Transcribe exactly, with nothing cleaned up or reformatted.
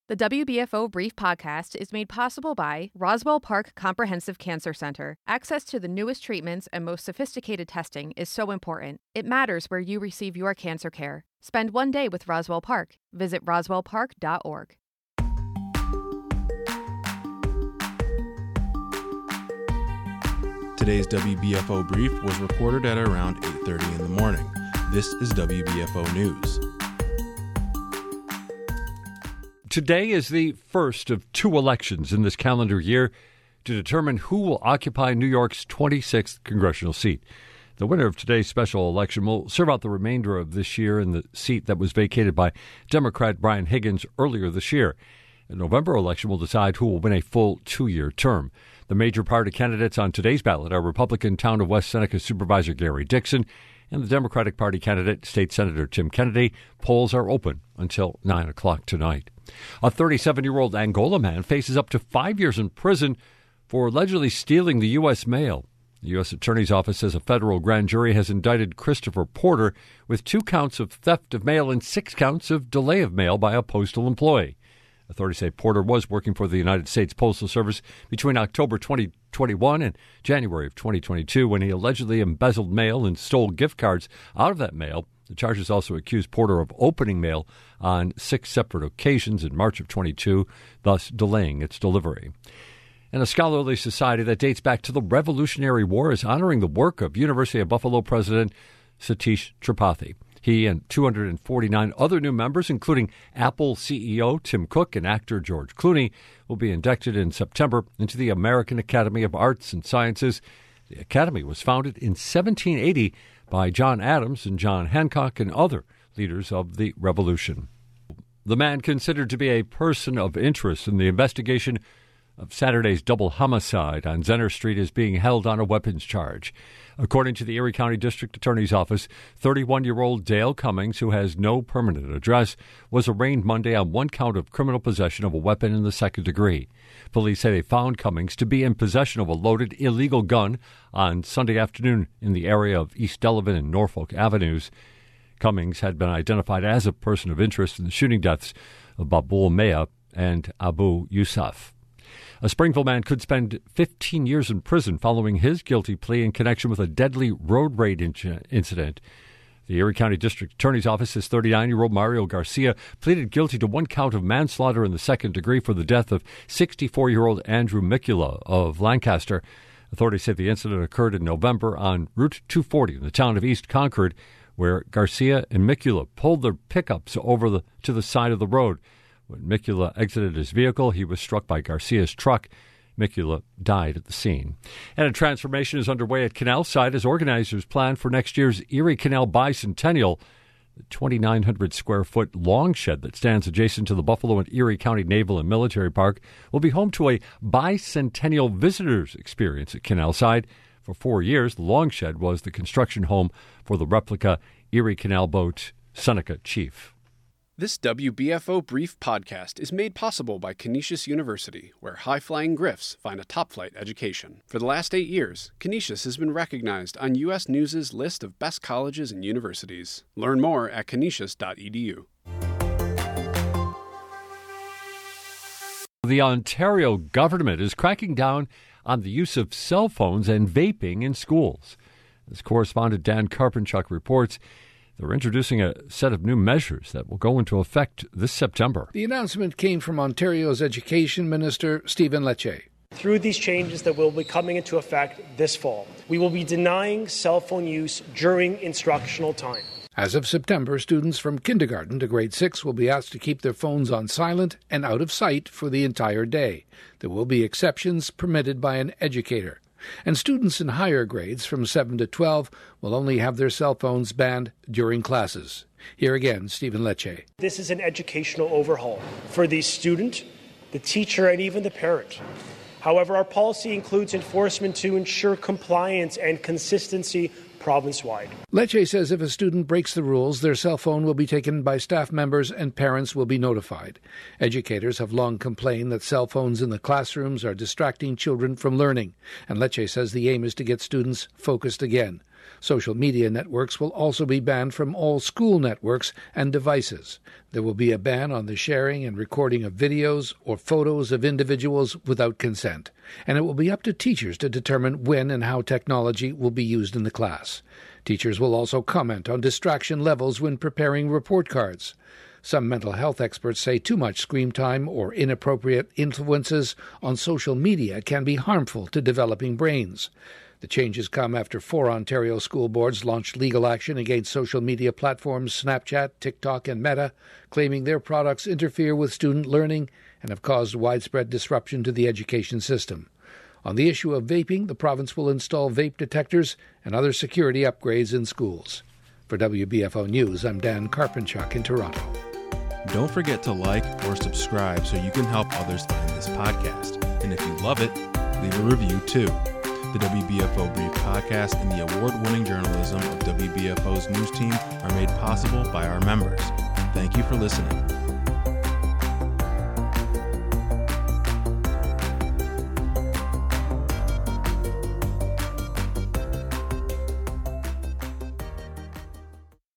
The W B F O Brief podcast is made possible by Roswell Park Comprehensive Cancer Center. Access to the newest treatments and most sophisticated testing is so important. It matters where you receive your cancer care. Spend one day with Roswell Park. Visit roswell park dot org. Today's W B F O Brief was recorded at around eight thirty in the morning. This is W B F O News. Today is the first of two elections in this calendar year to determine who will occupy New York's twenty-sixth congressional seat. The winner of today's special election will serve out the remainder of this year in the seat that was vacated by Democrat Brian Higgins earlier this year. The November election will decide who will win a full two-year term. The major party candidates on today's ballot are Republican Town of West Seneca Supervisor Gary Dixon and the Democratic Party candidate, State Senator Tim Kennedy. Polls are open until nine o'clock tonight. A thirty-seven-year-old Angola man faces up to five years in prison for allegedly stealing the U S mail. The U S Attorney's Office says a federal grand jury has indicted Christopher Porter with two counts of theft of mail and six counts of delay of mail by a postal employee. Authorities say Porter was working for the United States Postal Service between October twenty twenty-one and January of twenty twenty-two when he allegedly embezzled mail and stole gift cards out of that mail. The charges also accuse Porter of opening mail on six separate occasions in March of twenty-two, thus delaying its delivery. And a scholarly society that dates back to the Revolutionary War is honoring the work of University of Buffalo President Satish Tripathi. He and two hundred forty-nine other new members, including Apple C E O Tim Cook and actor George Clooney, will be inducted in September into the American Academy of Arts and Sciences. The Academy was founded in seventeen eighty by John Adams and John Hancock and other leaders of the Revolution. The man considered to be a person of interest in the investigation of Saturday's double homicide on Zenner Street is being held on a weapons charge. According to the Erie County District Attorney's Office, thirty-one-year-old Dale Cummings, who has no permanent address, was arraigned Monday on one count of criminal possession of a weapon in the second degree. Police say they found Cummings to be in possession of a loaded illegal gun on Sunday afternoon in the area of East Delavan and Norfolk Avenues. Cummings had been identified as a person of interest in the shooting deaths of Babul Mea and Abu Yusuf. A Springville man could spend fifteen years in prison following his guilty plea in connection with a deadly road rage incident. The Erie County District Attorney's Office says thirty-nine-year-old Mario Garcia pleaded guilty to one count of manslaughter in the second degree for the death of sixty-four-year-old Andrew Mikula of Lancaster. Authorities say the incident occurred in November on Route two forty in the town of East Concord, where Garcia and Mikula pulled their pickups over the, to the side of the road. When Mikula exited his vehicle, he was struck by Garcia's truck. Mikula died at the scene. And a transformation is underway at Canal Side as organizers plan for next year's Erie Canal Bicentennial. The twenty-nine hundred square foot long shed that stands adjacent to the Buffalo and Erie County Naval and Military Park will be home to a bicentennial visitors experience at Canal Side. For four years, the long shed was the construction home for the replica Erie Canal boat Seneca Chief. This W B F O Brief podcast is made possible by Canisius University, where high-flying Griffs find a top-flight education. For the last eight years, Canisius has been recognized on U S News' list of best colleges and universities. Learn more at canisius dot e d u. The Ontario government is cracking down on the use of cell phones and vaping in schools. As correspondent Dan Karpinchuk reports, they're introducing a set of new measures that will go into effect this September. The announcement came from Ontario's Education Minister, Stephen Lecce. Through these changes that will be coming into effect this fall, we will be denying cell phone use during instructional time. As of September, students from kindergarten to grade six will be asked to keep their phones on silent and out of sight for the entire day. There will be exceptions permitted by an educator. And students in higher grades from seven to twelve will only have their cell phones banned during classes. Here again, Stephen Lecce. This is an educational overhaul for the student, the teacher, and even the parent. However, our policy includes enforcement to ensure compliance and consistency province-wide. Lecce says if a student breaks the rules, their cell phone will be taken by staff members and parents will be notified. Educators have long complained that cell phones in the classrooms are distracting children from learning, and Lecce says the aim is to get students focused again. Social media networks will also be banned from all school networks and devices. There will be a ban on the sharing and recording of videos or photos of individuals without consent, and it will be up to teachers to determine when and how technology will be used in the class. Teachers will also comment on distraction levels when preparing report cards. Some mental health experts say too much screen time or inappropriate influences on social media can be harmful to developing brains. The changes come after four Ontario school boards launched legal action against social media platforms Snapchat, TikTok, and Meta, claiming their products interfere with student learning and have caused widespread disruption to the education system. On the issue of vaping, the province will install vape detectors and other security upgrades in schools. For W B F O News, I'm Dan Karpenchuk in Toronto. Don't forget to like or subscribe so you can help others find this podcast. And if you love it, leave a review too. The W B F O Brief podcast and the award-winning journalism of W B F O's news team are made possible by our members. Thank you for listening.